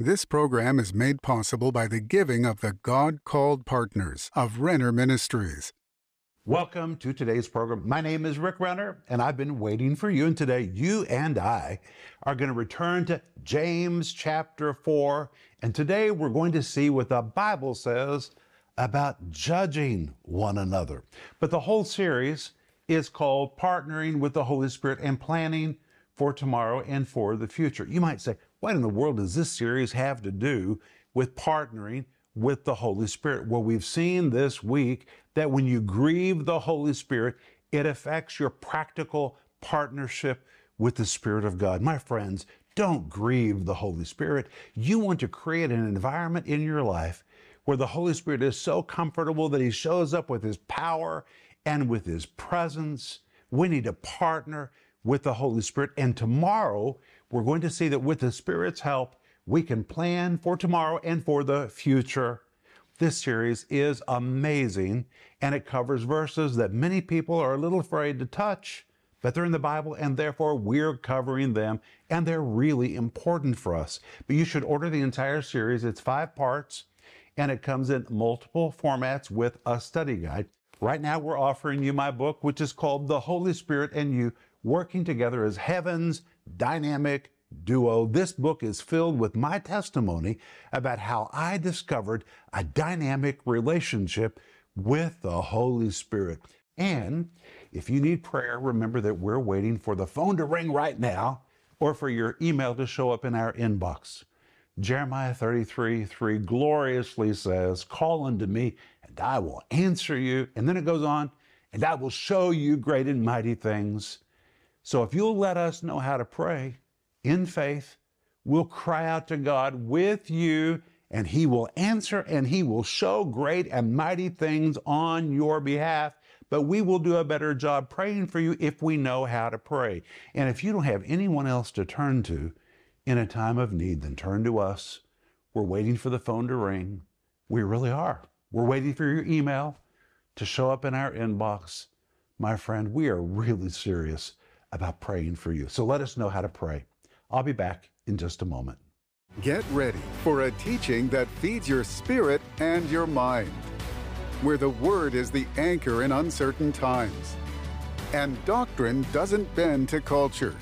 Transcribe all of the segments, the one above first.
This program is made possible by the giving of the God-called partners of Renner Ministries. Welcome to today's program. My name is Rick Renner, and I've been waiting for you. And today, you and I are going to return to James chapter 4. And today, we're going to see what the Bible says about judging one another. But the whole series is called Partnering with the Holy Spirit and Planning for Tomorrow and for the Future. You might say, what in the world does this series have to do with partnering with the Holy Spirit? Well, we've seen this week that when you grieve the Holy Spirit, it affects your practical partnership with the Spirit of God. My friends, don't grieve the Holy Spirit. You want to create an environment in your life where the Holy Spirit is so comfortable that He shows up with His power and with His presence. We need to partner with the Holy Spirit. And tomorrow, we're going to see that with the Spirit's help, we can plan for tomorrow and for the future. This series is amazing, and it covers verses that many people are a little afraid to touch, but they're in the Bible, and therefore we're covering them, and they're really important for us. But you should order the entire series. It's 5 parts, and it comes in multiple formats with a study guide. Right now, we're offering you my book, which is called The Holy Spirit and You, Working Together as Heaven's Dynamic Duo. This book is filled with my testimony about how I discovered a dynamic relationship with the Holy Spirit. And if you need prayer, remember that we're waiting for the phone to ring right now or for your email to show up in our inbox. Jeremiah 33:3 gloriously says, "Call unto me, and I will answer you." And then it goes on, "And I will show you great and mighty things." So if you'll let us know how to pray in faith, we'll cry out to God with you, and He will answer, and He will show great and mighty things on your behalf. But we will do a better job praying for you if we know how to pray. And if you don't have anyone else to turn to in a time of need, then turn to us. We're waiting for the phone to ring. We really are. We're waiting for your email to show up in our inbox. My friend, we are really serious about praying for you. So let us know how to pray. I'll be back in just a moment. Get ready for a teaching that feeds your spirit and your mind, where the Word is the anchor in uncertain times, and doctrine doesn't bend to culture.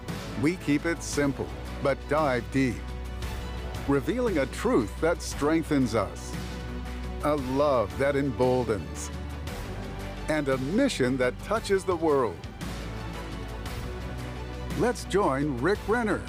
We keep it simple, but dive deep, revealing a truth that strengthens us, a love that emboldens, and a mission that touches the world. Let's join Rick Renner.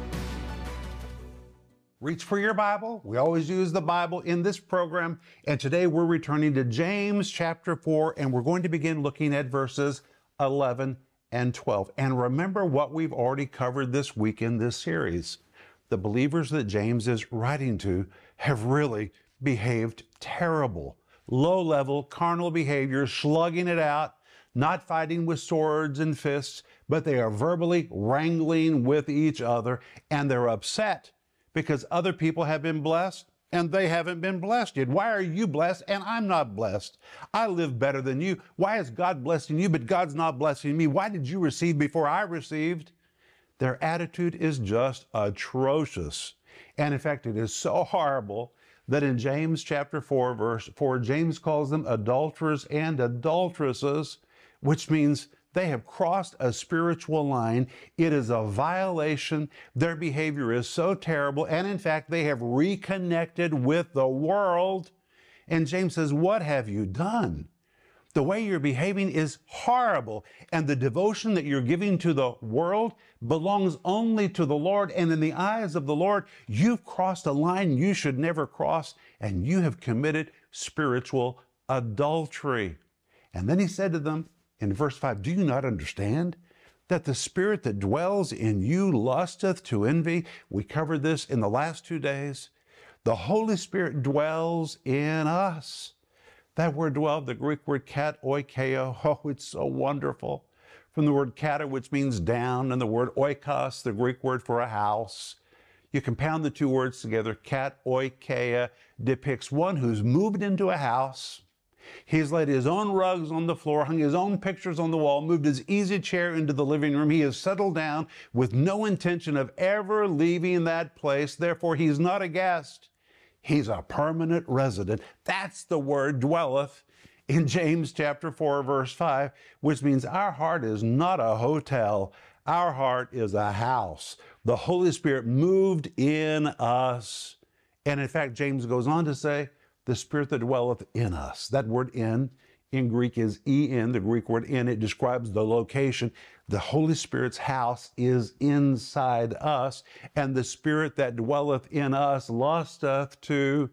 Reach for your Bible. We always use the Bible in this program. And today we're returning to James chapter 4, and we're going to begin looking at verses 11 and 12. And remember what we've already covered this week in this series. The believers that James is writing to have really behaved terrible. Low-level, carnal behavior, slugging it out, not fighting with swords and fists, but they are verbally wrangling with each other, and they're upset because other people have been blessed and they haven't been blessed yet. Why are you blessed and I'm not blessed? I live better than you. Why is God blessing you but God's not blessing me? Why did you receive before I received? Their attitude is just atrocious. And in fact, it is so horrible that in James chapter 4, verse 4, James calls them adulterers and adulteresses, which means they have crossed a spiritual line. It is a violation. Their behavior is so terrible. And in fact, they have reconnected with the world. And James says, what have you done? The way you're behaving is horrible. And the devotion that you're giving to the world belongs only to the Lord. And in the eyes of the Lord, you've crossed a line you should never cross. And you have committed spiritual adultery. And then he said to them, in verse 5, do you not understand that the spirit that dwells in you lusteth to envy? We covered this in the last 2 days. The Holy Spirit dwells in us. That word dwell, the Greek word kat oikeo, oh, it's so wonderful. From the word kata, which means down, and the word oikos, the Greek word for a house. You compound the two words together. Kat oikea depicts one who's moved into a house, He's laid his own rugs on the floor, hung his own pictures on the wall, moved his easy chair into the living room. He has settled down with no intention of ever leaving that place. Therefore, he's not a guest. He's a permanent resident. That's the word dwelleth in James chapter 4, verse 5, which means our heart is not a hotel. Our heart is a house. The Holy Spirit moved in us. And in fact, James goes on to say, the Spirit that dwelleth in us. That word in Greek is en, the Greek word in. It describes the location. The Holy Spirit's house is inside us, and the Spirit that dwelleth in us lusteth to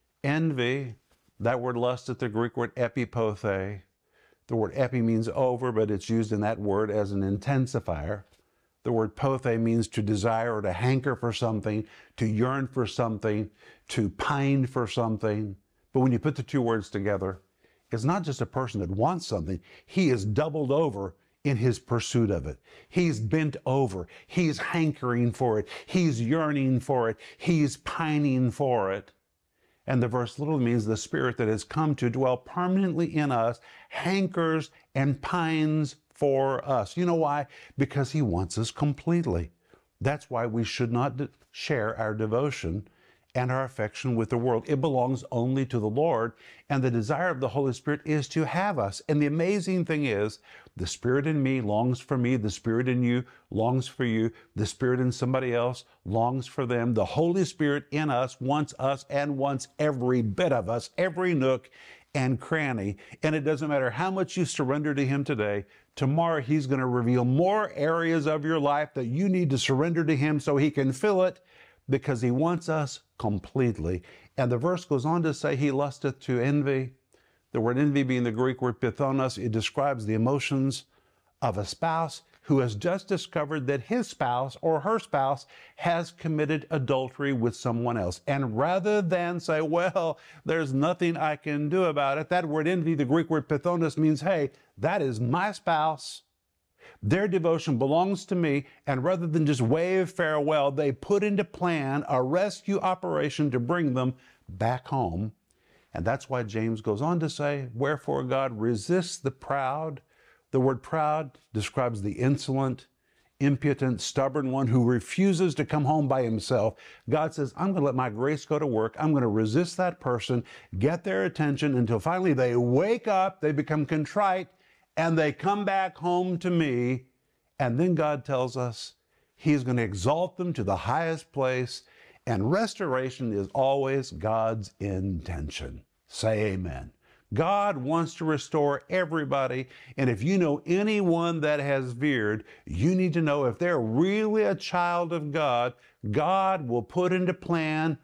envy. That word lusteth, the Greek word epipothe. The word epi means over, but it's used in that word as an intensifier. The word pothe means to desire or to hanker for something, to yearn for something, to pine for something. But when you put the two words together, it's not just a person that wants something. He is doubled over in his pursuit of it. He's bent over. He's hankering for it. He's yearning for it. He's pining for it. And the verse literally means the Spirit that has come to dwell permanently in us hankers and pines for us. You know why? Because he wants us completely. That's why we should not share our devotion and our affection with the world. It belongs only to the Lord, and the desire of the Holy Spirit is to have us. And the amazing thing is, the Spirit in me longs for me, the Spirit in you longs for you, the Spirit in somebody else longs for them. The Holy Spirit in us and wants every bit of us, every nook and cranny. And it doesn't matter how much you surrender to him today, tomorrow he's going to reveal more areas of your life that you need to surrender to him so he can fill it, because he wants us completely. And the verse goes on to say, he lusteth to envy. The word envy being the Greek word pithonos, it describes the emotions of a spouse who has just discovered that his spouse or her spouse has committed adultery with someone else. And rather than say, well, there's nothing I can do about it, that word envy, the Greek word pithonos, means, hey, that is my spouse. Their devotion belongs to me, and rather than just wave farewell, they put into plan a rescue operation to bring them back home. And that's why James goes on to say, wherefore God resists the proud. The word proud describes the insolent, impudent, stubborn one who refuses to come home by himself. God says, I'm going to let my grace go to work. I'm going to resist that person, get their attention until finally they wake up, they become contrite, and they come back home to me. And then God tells us he's going to exalt them to the highest place. And restoration is always God's intention. Say amen. God wants to restore everybody. And if you know anyone that has veered, you need to know if they're really a child of God, God will put into plan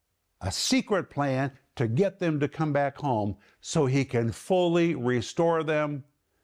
a secret plan to get them to come back home so he can fully restore them.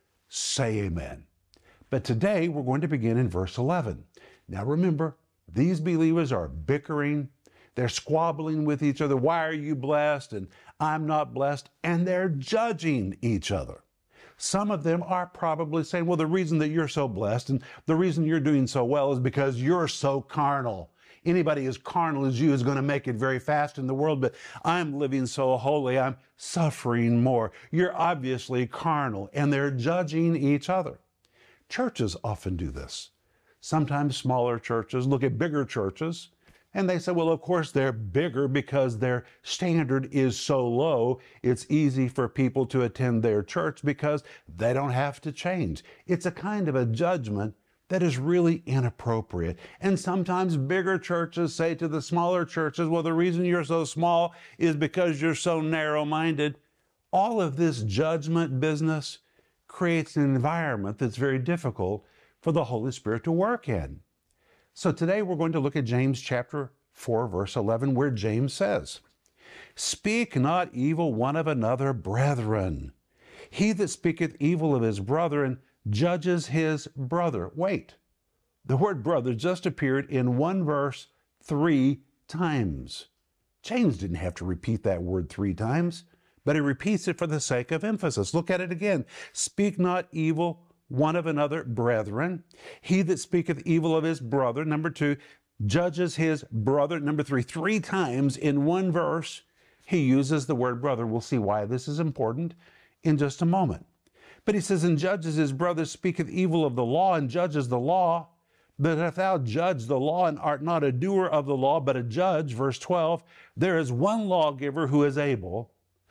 Say amen. But today we're going to begin in verse 11. Now remember, these believers are bickering. They're squabbling with each other. Why are you blessed? And I'm not blessed. And they're judging each other. Some of them are probably saying, well, the reason that you're so blessed and the reason you're doing so well is because you're so carnal. Anybody as carnal as you is going to make it very fast in the world, but I'm living so holy, I'm suffering more. You're obviously carnal, and they're judging each other. Churches often do this. Sometimes smaller churches look at bigger churches, and they say, well, of course they're bigger because their standard is so low, it's easy for people to attend their church because they don't have to change. It's a kind of a judgment that is really inappropriate. And sometimes bigger churches say to the smaller churches, well, the reason you're so small is because you're so narrow-minded. All of this judgment business creates an environment that's very difficult for the Holy Spirit to work in. So today we're going to look at James chapter 4, verse 11, where James says, speak not evil one of another, brethren. He that speaketh evil of his brother judges his brother. Wait, the word brother just appeared in one verse 3 times. James didn't have to repeat that word 3 times, but he repeats it for the sake of emphasis. Look at it again. Speak not evil one of another, brethren. He that speaketh evil of his brother, number 2, judges his brother, number 3, 3 times in one verse. He uses the word brother. We'll see why this is important in just a moment. But he says, and judges his brother, speaketh evil of the law, and judges the law. But if thou judge the law, and art not a doer of the law, but a judge, verse 12, there is one lawgiver who is able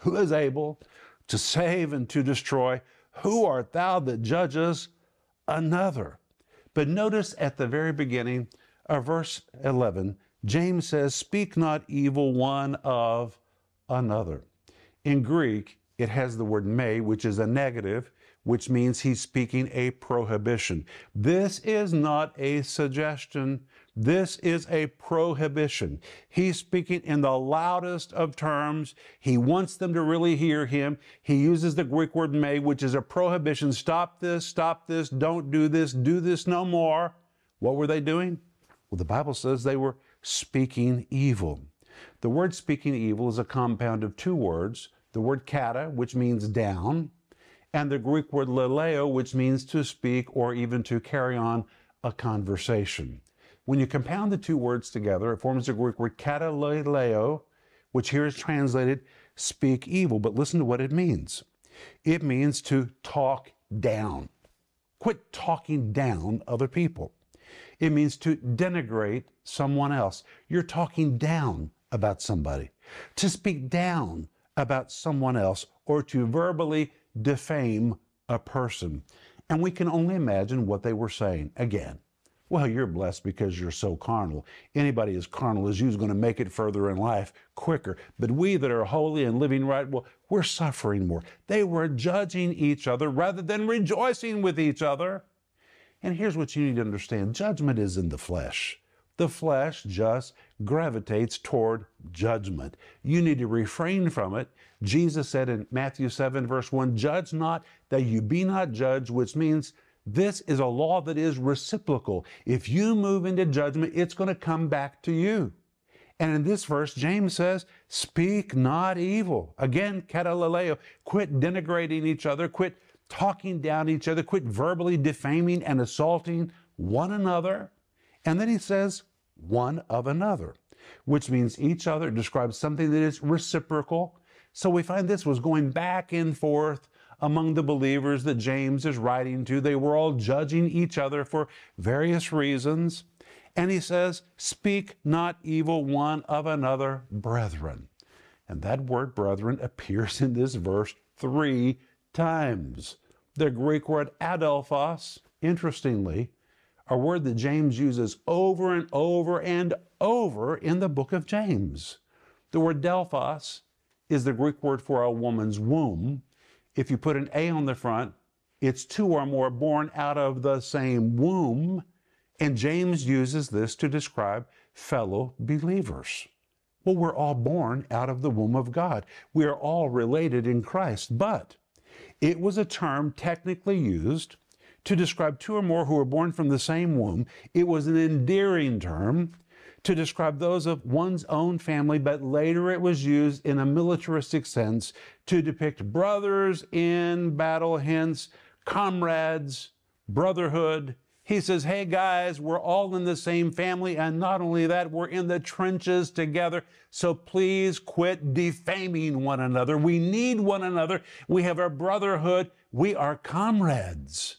to save and to destroy. Who art thou that judges another? But notice at the very beginning of verse 11, James says, speak not evil one of another. In Greek, it has the word me, which is a negative, which means he's speaking a prohibition. This is not a suggestion. This is a prohibition. He's speaking in the loudest of terms. He wants them to really hear him. He uses the Greek word me, which is a prohibition. Stop this, don't do this no more. What were they doing? Well, the Bible says they were speaking evil. The word speaking evil is a compound of two words, the word kata, which means down, and the Greek word leleo, which means to speak or even to carry on a conversation. When you compound the two words together, it forms the Greek word kataleleo, which here is translated speak evil. But listen to what it means. It means to talk down. Quit talking down other people. It means to denigrate someone else. You're talking down about somebody. To speak down about someone else, or to verbally defame a person. And we can only imagine what they were saying. Again, well, you're blessed because you're so carnal. Anybody as carnal as you is going to make it further in life quicker. But we that are holy and living right, well, we're suffering more. They were judging each other rather than rejoicing with each other. And here's what you need to understand. Judgment is in the flesh. The flesh just gravitates toward judgment. You need to refrain from it. Jesus said in Matthew 7, verse 1, judge not that you be not judged, which means this is a law that is reciprocal. If you move into judgment, it's going to come back to you. And in this verse, James says, speak not evil. Again, kataleleo, quit denigrating each other, quit talking down each other, quit verbally defaming and assaulting one another. And then he says, one of another, which means each other describes something that is reciprocal. So we find this was going back and forth among the believers that James is writing to. They were all judging each other for various reasons. And he says, speak not evil one of another, brethren. And that word brethren appears in this verse 3 times. The Greek word adelphos, interestingly, a word that James uses over and over and over in the book of James. The word delphos is the Greek word for a woman's womb. If you put an A on the front, it's two or more born out of the same womb. And James uses this to describe fellow believers. Well, we're all born out of the womb of God. We are all related in Christ. But it was a term technically used to describe two or more who were born from the same womb. It was an endearing term to describe those of one's own family, but later it was used in a militaristic sense to depict brothers in battle, hence comrades, brotherhood. He says, hey guys, we're all in the same family, and not only that, we're in the trenches together, so please quit defaming one another. We need one another. We have a brotherhood. We are comrades.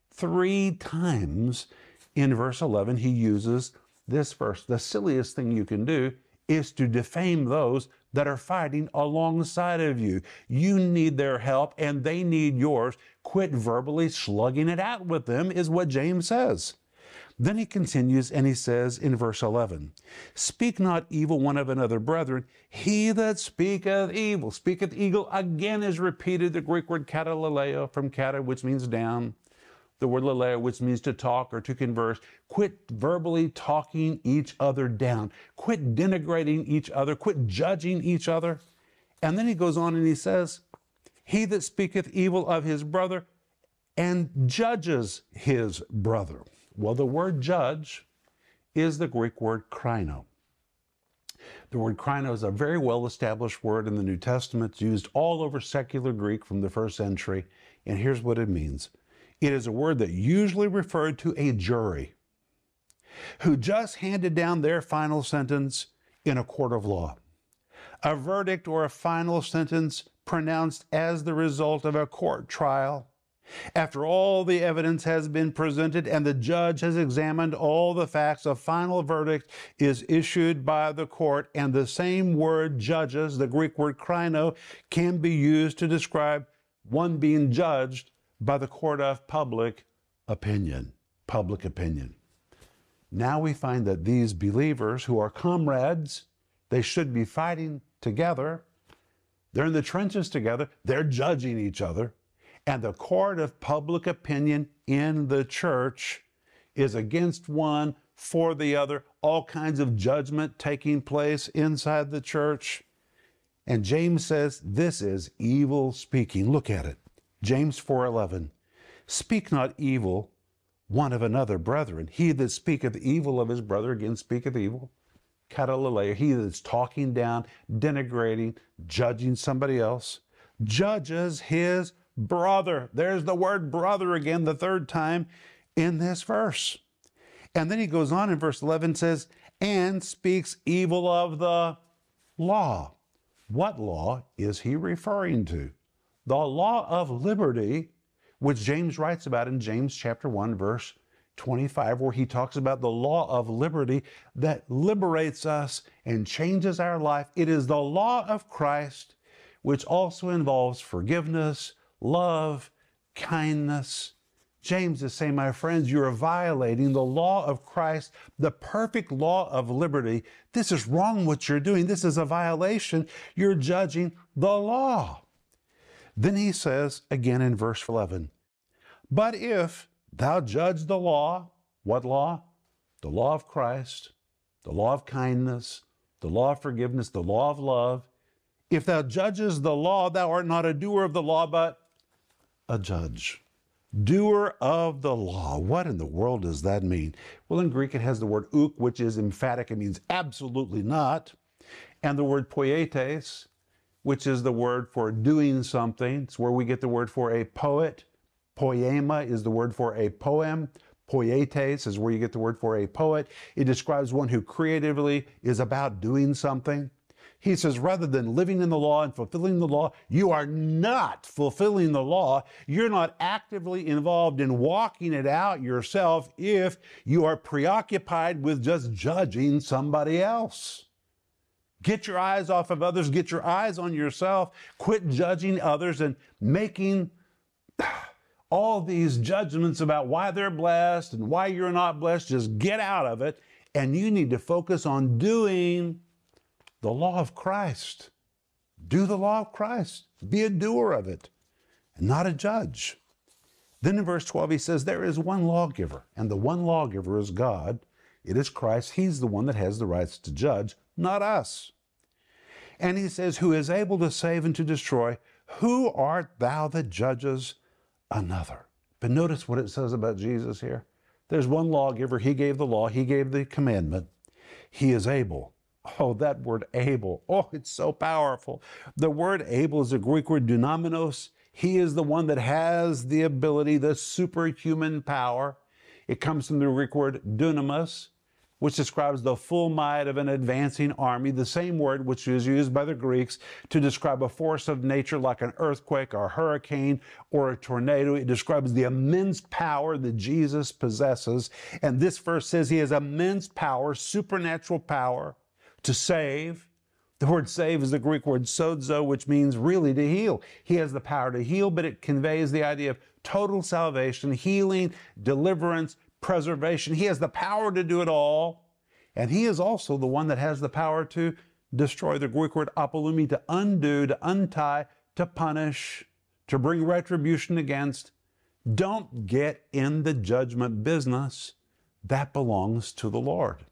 3 times in verse 11, he uses this verse. The silliest thing you can do is to defame those that are fighting alongside of you. You need their help and they need yours. Quit verbally slugging it out with them, is what James says. Then he continues and he says in verse 11, speak not evil one of another, brethren. He that speaketh evil, again is repeated, the Greek word kataleleo, from kata, which means down. The word leleo, which means to talk or to converse. Quit verbally talking each other down. Quit denigrating each other. Quit judging each other. And then he goes on and he says, he that speaketh evil of his brother and judges his brother. Well, the word judge is the Greek word krino. The word krino is a very well-established word in the New Testament. It's used all over secular Greek from the first century. And here's what it means. It is a word that usually referred to a jury who just handed down their final sentence in a court of law. a verdict or a final sentence pronounced as the result of a court trial. After all the evidence has been presented and the judge has examined all the facts, a final verdict is issued by the court, and the same word judges, the Greek word krino, can be used to describe one being judged by the court of public opinion. Public opinion. Now we find that these believers who are comrades, they should be fighting together. They're in the trenches together. They're judging each other. And the court of public opinion in the church is against one, for the other, all kinds of judgment taking place inside the church. And James says this is evil speaking. Look at it. James 4:11. Speak not evil one of another, brethren. He that speaketh evil of his brother, again speaketh evil. Katalaleia, he that's talking down, denigrating, judging somebody else, judges his brother. There's the word brother again, the third time in this verse. And then he goes on in verse 11, says, and speaks evil of the law. What law is he referring to? The law of liberty, which James writes about in James chapter 1, verse 25, where he talks about the law of liberty that liberates us and changes our life. It is the law of Christ, which also involves forgiveness, love, kindness. James is saying, my friends, you are violating the law of Christ, the perfect law of liberty. This is wrong what you're doing. This is a violation. You're judging the law. Then he says again in verse 11, but if thou judge the law, what law? The law of Christ, the law of kindness, the law of forgiveness, the law of love. If thou judges the law, thou art not a doer of the law, but a judge. Doer of the law. What in the world does that mean? Well, in Greek it has the word ouk, which is emphatic. It means absolutely not. And the word poietes, which is the word for doing something. It's where we get the word for a poet. Poema is the word for a poem. Poietes is where you get the word for a poet. It describes one who creatively is about doing something. He says, rather than living in the law and fulfilling the law, you are not fulfilling the law. You're not actively involved in walking it out yourself if you are preoccupied with just judging somebody else. Get your eyes off of others. Get your eyes on yourself. Quit judging others and making all these judgments about why they're blessed and why you're not blessed. Just get out of it. And you need to focus on doing the law of Christ. Do the law of Christ. Be a doer of it, and not a judge. Then in verse 12, he says, there is one lawgiver, and the one lawgiver is God. It is Christ. He's the one that has the rights to judge, not us. And he says, who is able to save and to destroy. Who art thou that judges another? But notice what it says about Jesus here. There's one lawgiver. He gave the law. He gave the commandment. He is able. Oh, that word able. Oh, it's so powerful. The word able is a Greek word dunamonos. He is the one that has the ability, the superhuman power. It comes from the Greek word dunamis, which describes the full might of an advancing army, the same word which is used by the Greeks to describe a force of nature like an earthquake or a hurricane or a tornado. It describes the immense power that Jesus possesses. And this verse says he has immense power, supernatural power, to save. The word save is the Greek word sozo, which means really to heal. He has the power to heal, but it conveys the idea of total salvation, healing, deliverance, preservation. He has the power to do it all. And he is also the one that has the power to destroy. The Greek word apolumi, to undo, to untie, to punish, to bring retribution against. Don't get in the judgment business. That belongs to the Lord.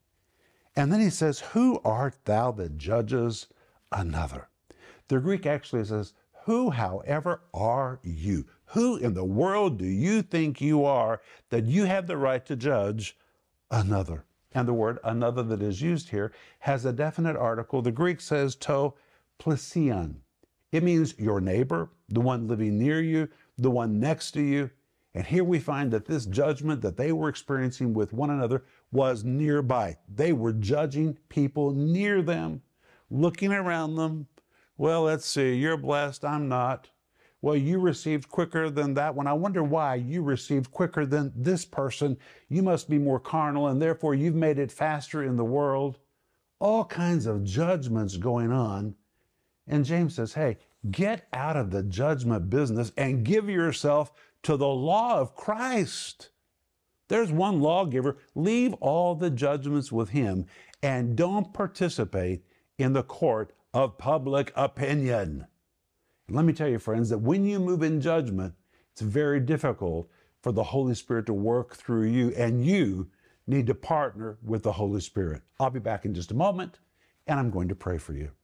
And then he says, who art thou that judges another? The Greek actually says, who, however, are you? Who in the world do you think you are that you have the right to judge another? And the word another that is used here has a definite article. The Greek says to plesion. It means your neighbor, the one living near you, the one next to you. And here we find that this judgment that they were experiencing with one another was nearby. They were judging people near them. looking around them. Well, let's see, you're blessed, I'm not. Well, you received quicker than that one. I wonder why you received quicker than this person. You must be more carnal, and therefore you've made it faster in the world. All kinds of judgments going on. And James says, hey, get out of the judgment business and give yourself to the law of Christ. There's one lawgiver. Leave all the judgments with him and don't participate in the court of public opinion. Let me tell you, friends, that when you move in judgment, it's very difficult for the Holy Spirit to work through you, and you need to partner with the Holy Spirit. I'll be back in just a moment, and I'm going to pray for you.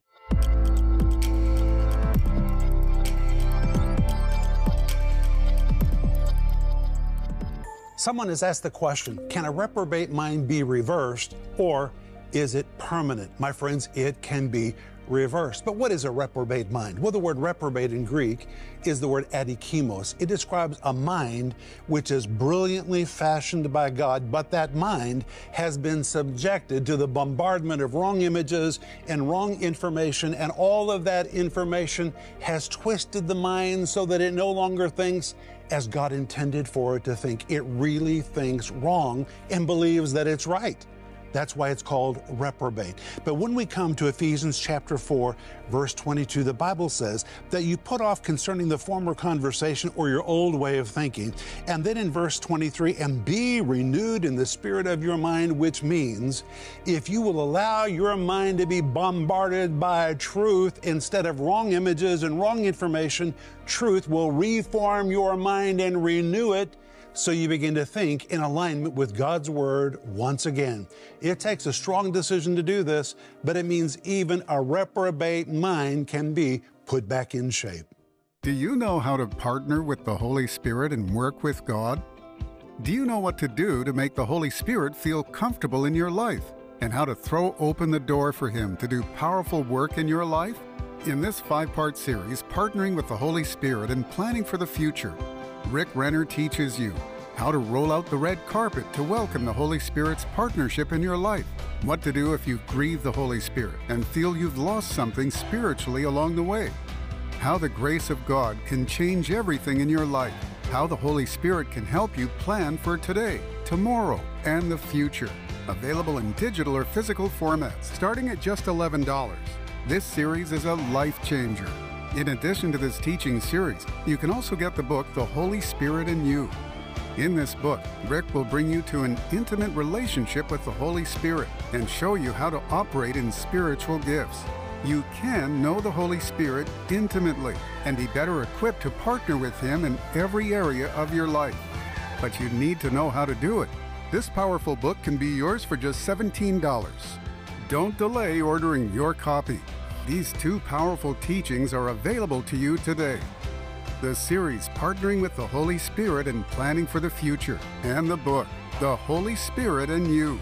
Someone has asked the question, can a reprobate mind be reversed, or is it permanent? My friends, it can be reversed. But what is a reprobate mind? Well, the word reprobate in Greek is the word adikimos. It describes a mind which is brilliantly fashioned by God, but that mind has been subjected to the bombardment of wrong images and wrong information, and all of that information has twisted the mind so that it no longer thinks as God intended for it to think. It really thinks wrong and believes that it's right. That's why it's called reprobate. But when we come to Ephesians chapter 4, verse 22, the Bible says that you put off concerning the former conversation or your old way of thinking. And then in verse 23, and be renewed in the spirit of your mind, which means if you will allow your mind to be bombarded by truth instead of wrong images and wrong information, truth will reform your mind and renew it, so you begin to think in alignment with God's Word once again. It takes a strong decision to do this, but it means even a reprobate mind can be put back in shape. Do you know how to partner with the Holy Spirit and work with God? Do you know what to do to make the Holy Spirit feel comfortable in your life, and how to throw open the door for Him to do powerful work in your life? In this 5-part series, Partnering with the Holy Spirit and Planning for the Future, Rick Renner teaches you how to roll out the red carpet to welcome the Holy Spirit's partnership in your life, what to do if you've grieved the Holy Spirit and feel you've lost something spiritually along the way, how the grace of God can change everything in your life, how the Holy Spirit can help you plan for today, tomorrow, and the future. Available in digital or physical formats, starting at just $11. This series is a life changer. In addition to this teaching series, you can also get the book, The Holy Spirit in You. In this book, Rick will bring you to an intimate relationship with the Holy Spirit and show you how to operate in spiritual gifts. You can know the Holy Spirit intimately and be better equipped to partner with Him in every area of your life. But you need to know how to do it. This powerful book can be yours for just $17. Don't delay ordering your copy. These 2 powerful teachings are available to you today. The series, Partnering with the Holy Spirit and Planning for the Future, and the book, The Holy Spirit in You.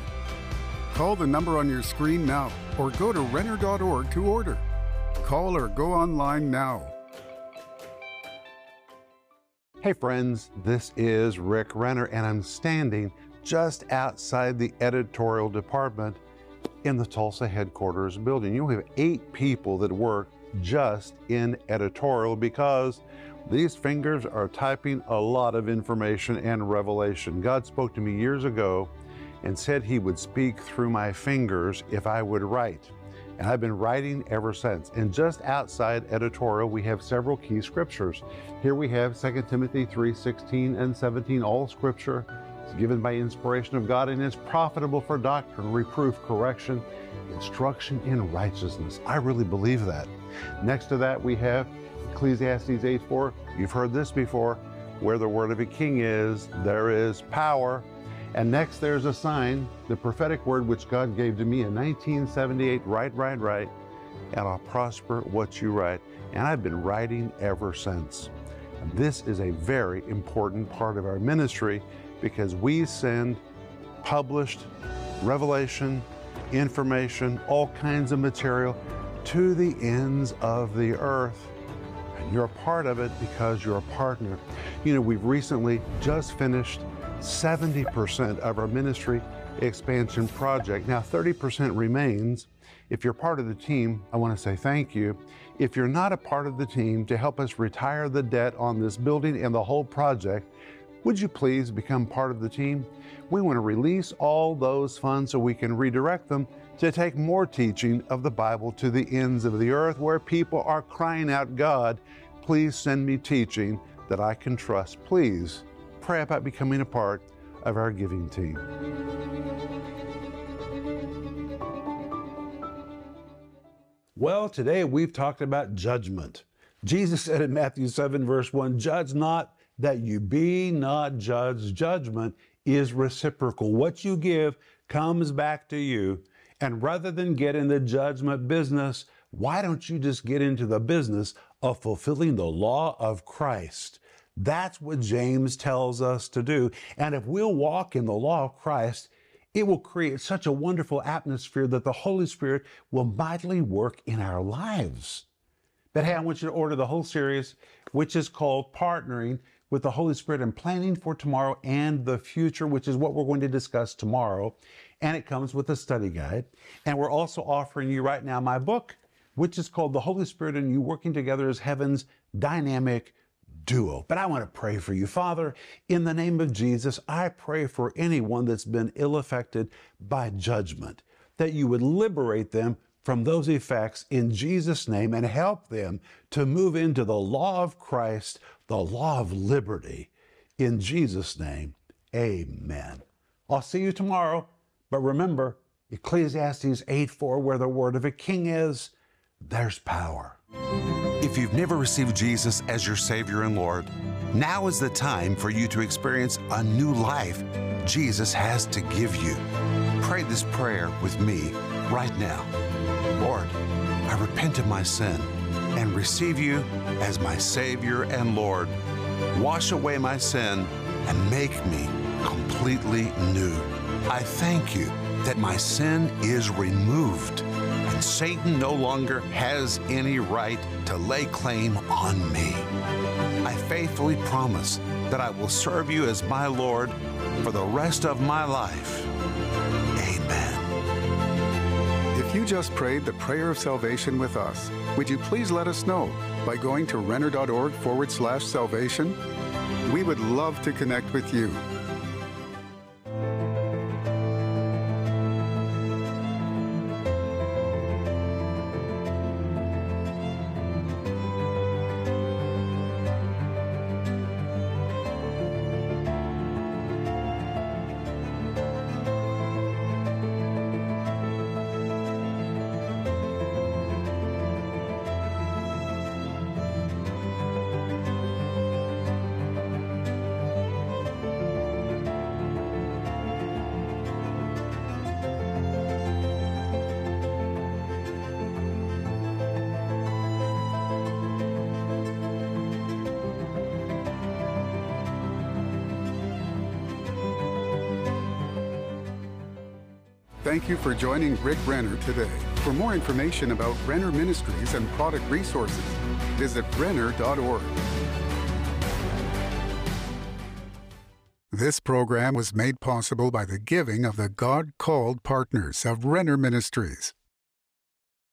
Call the number on your screen now, or go to Renner.org to order. Call or go online now. Hey friends, this is Rick Renner, and I'm standing just outside the editorial department in the Tulsa headquarters building. You have 8 people that work just in editorial because these fingers are typing a lot of information and revelation. God spoke to me years ago and said He would speak through my fingers if I would write. And I've been writing ever since. And just outside editorial, we have several key scriptures. Here we have 2 Timothy 3:16 and 17, all scripture is given by inspiration of God and is profitable for doctrine, reproof, correction, instruction in righteousness. I really believe that. Next to that, we have Ecclesiastes 8:4. You've heard this before. Where the word of a king is, there is power. And next, there's a sign, the prophetic word which God gave to me in 1978, write, and I'll prosper what you write. And I've been writing ever since. And this is a very important part of our ministry because we send published revelation, information, all kinds of material to the ends of the earth. And you're a part of it because you're a partner. You know, we've recently just finished 70% of our ministry expansion project. Now 30% remains, If you're part of the team, I want to say thank you. If you're not a part of the team, to help us retire the debt on this building and the whole project, would you please become part of the team? We want to release all those funds so we can redirect them to take more teaching of the Bible to the ends of the earth where people are crying out, God, please send me teaching that I can trust. Please pray about becoming a part of our giving team. Well, today we've talked about judgment. Jesus said in Matthew 7, verse 1, judge not that you be not judged. Judgment is reciprocal. What you give comes back to you. And rather than get in the judgment business, why don't you just get into the business of fulfilling the law of Christ? That's what James tells us to do. And if we'll walk in the law of Christ, it will create such a wonderful atmosphere that the Holy Spirit will mightily work in our lives. But hey, I want you to order the whole series, which is called Partnering with the Holy Spirit and Planning for Tomorrow and the Future, which is what we're going to discuss tomorrow. And it comes with a study guide. And we're also offering you right now my book, which is called The Holy Spirit and You Working Together as Heaven's Dynamic Duo. But I want to pray for you. Father, in the name of Jesus, I pray for anyone that's been ill-affected by judgment, that you would liberate them from those effects in Jesus' name and help them to move into the law of Christ, the law of liberty. In Jesus' name, amen. I'll see you tomorrow, but remember, Ecclesiastes 8:4, where the word of a king is, there's power. If you've never received Jesus as your Savior and Lord, now is the time for you to experience a new life Jesus has to give you. Pray this prayer with me right now. Lord, I repent of my sin and receive you as my Savior and Lord. Wash away my sin and make me completely new. I thank you that my sin is removed and Satan no longer has any right to lay claim on me. I faithfully promise that I will serve you as my Lord for the rest of my life. Amen. If you just prayed the prayer of salvation with us, would you please let us know by going to renner.org/salvation? We would love to connect with you. Thank you for joining Rick Renner today. For more information about Renner Ministries and product resources, visit renner.org. This program was made possible by the giving of the God-called partners of Renner Ministries.